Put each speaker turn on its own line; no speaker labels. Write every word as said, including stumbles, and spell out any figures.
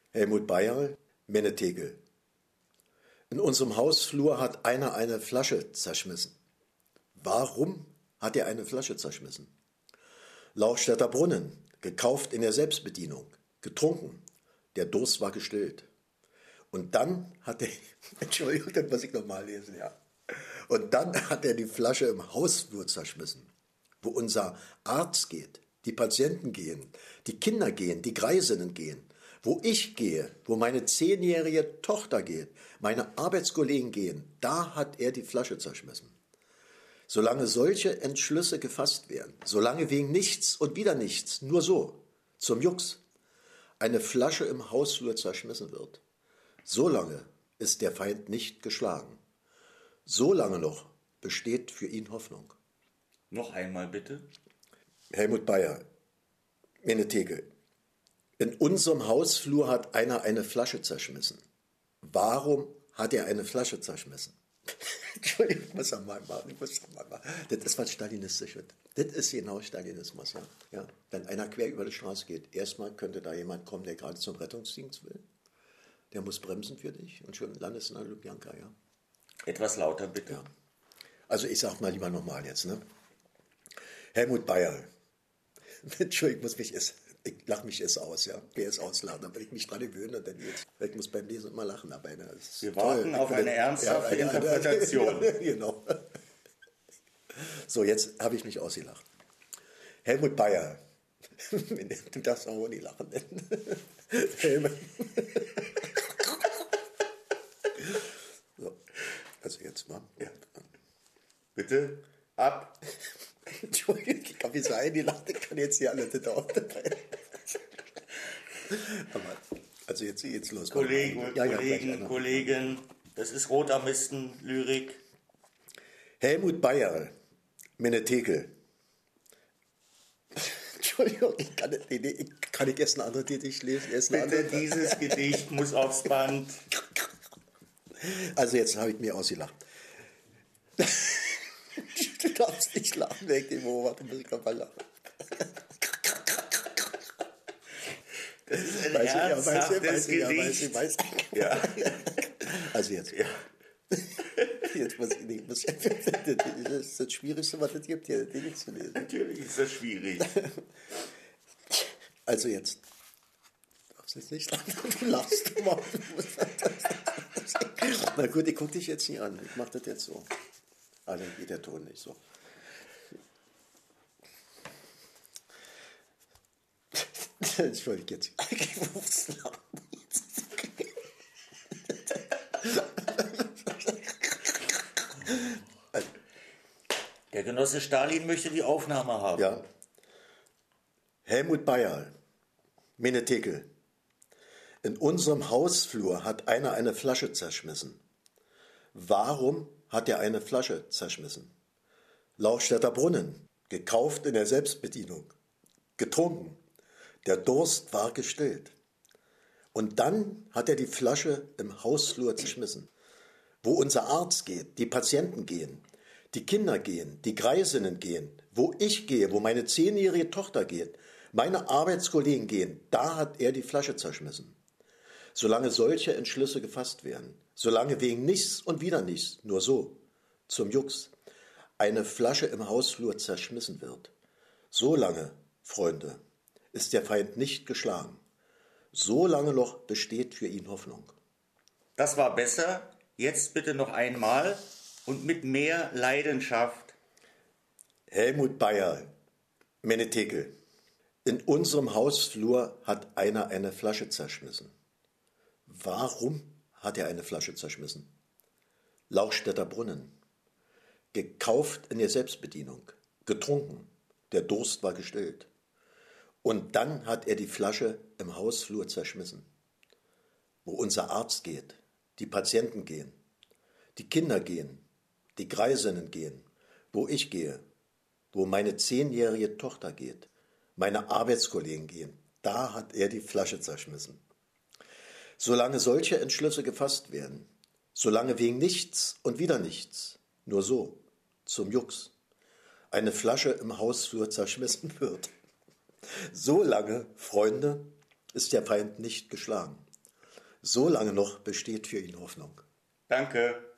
Helmut Bayer, Menetekel. In unserem Hausflur hat einer eine Flasche zerschmissen. Warum hat er eine Flasche zerschmissen? Lauchstädter Brunnen, gekauft in der Selbstbedienung, getrunken. Der Durst war gestillt. Und dann hat er, Entschuldigung, das muss ich nochmal lesen, ja. Und dann hat er die Flasche im Hausflur zerschmissen, wo unser Arzt geht, die Patienten gehen, die Kinder gehen, die Greisinnen gehen, wo ich gehe, wo meine zehnjährige Tochter geht, meine Arbeitskollegen gehen, da hat er die Flasche zerschmissen. Solange solche Entschlüsse gefasst werden, solange wegen nichts und wieder nichts, nur so, zum Jux, eine Flasche im Hausflur zerschmissen wird, solange ist der Feind nicht geschlagen. Solange noch besteht für ihn Hoffnung.
Noch einmal bitte.
Helmut Bayer, Menetekel. In unserem Hausflur hat einer eine Flasche zerschmissen. Warum hat er eine Flasche zerschmissen? Entschuldigung, ich muss mal machen. Ich muss mal machen. Das ist was Stalinistisches. Das ist genau Stalinismus. Ja? Ja. Wenn einer quer über die Straße geht, erstmal könnte da jemand kommen, der gerade zum Rettungsdienst will. Der muss bremsen für dich und schon landest du in der Lubjanka. Ja?
Etwas lauter, bitte.
Ja. Also ich sag mal lieber nochmal jetzt. Ne? Helmut Bayer. Entschuldigung, ich muss mich es, ich lache mich es aus, ja. Wer es auslachen, dann will ich mich dran gewöhnen und dann jetzt. Ich muss beim Lesen immer lachen dabei. Ne?
Wir warten auf eine ernsthafte ja, Interpretation.
Ja, genau. So, jetzt habe ich mich ausgelacht. Helmut Bayer. Du darfst auch nicht lachen. Helmut. So, also jetzt mal. Ja.
Bitte, ab.
Entschuldigung, ich habe mich so eingelacht, ich kann jetzt hier alle das auch dabei. Aber, also jetzt, jetzt los.
Kollegen und ja, Kollegen, ja, Kollegen, das ist Rotarmisten-Lyrik.
Helmut Bayer, Menetekel. Entschuldigung, ich kann, nee, nee, ich kann ich erst ein anderes Gedicht lesen? Erst
Bitte,
andere.
Dieses Gedicht muss aufs Band.
Also jetzt habe ich mir ausgelacht. Du darfst nicht lachen, wenn ich den beobachte, muss ich mal lachen.
Das ist ein
weiß
ernsthaftes
ich, ja, weiß ich,
Gedicht.
weiß ich, weiß ich. Ja. Also jetzt.
Ja.
Jetzt muss ich nicht. Muss, das ist das Schwierigste, was es gibt, hier das Ding zu lesen.
Natürlich ist das schwierig.
Also jetzt. Du darfst jetzt nicht lachen, du lachst immer. Na gut, ich gucke dich jetzt nicht an. Ich mache das jetzt so. Ah, dann geht der Ton nicht so. Entschuldigung, jetzt. Ich muss lachen.
Der Genosse Stalin möchte die Aufnahme haben.
Ja. Helmut Bayer, Menetekel. In unserem Hausflur hat einer eine Flasche zerschmissen. Warum hat er eine Flasche zerschmissen? Lauchstädter Brunnen, gekauft in der Selbstbedienung, getrunken. Der Durst war gestillt. Und dann hat er die Flasche im Hausflur zerschmissen. Wo unser Arzt geht, die Patienten gehen, die Kinder gehen, die Greisinnen gehen, wo ich gehe, wo meine zehnjährige Tochter geht, meine Arbeitskollegen gehen, da hat er die Flasche zerschmissen. Solange solche Entschlüsse gefasst werden, solange wegen nichts und wieder nichts, nur so, zum Jux, eine Flasche im Hausflur zerschmissen wird, solange, Freunde, ist der Feind nicht geschlagen. Solange noch besteht für ihn Hoffnung.
Das war besser. Jetzt bitte noch einmal und mit mehr Leidenschaft.
Helmut Bayer, Menetekel. In unserem Hausflur hat einer eine Flasche zerschmissen. Warum hat er eine Flasche zerschmissen? Lauchstädter Brunnen. Gekauft in der Selbstbedienung. Getrunken. Der Durst war gestillt. Und dann hat er die Flasche im Hausflur zerschmissen. Wo unser Arzt geht, die Patienten gehen, die Kinder gehen, die Greisinnen gehen, wo ich gehe, wo meine zehnjährige Tochter geht, meine Arbeitskollegen gehen, da hat er die Flasche zerschmissen. Solange solche Entschlüsse gefasst werden, solange wegen nichts und wieder nichts, nur so, zum Jux, eine Flasche im Hausflur zerschmissen wird, solange, Freunde, ist der Feind nicht geschlagen. So lange noch besteht für ihn Hoffnung.
Danke.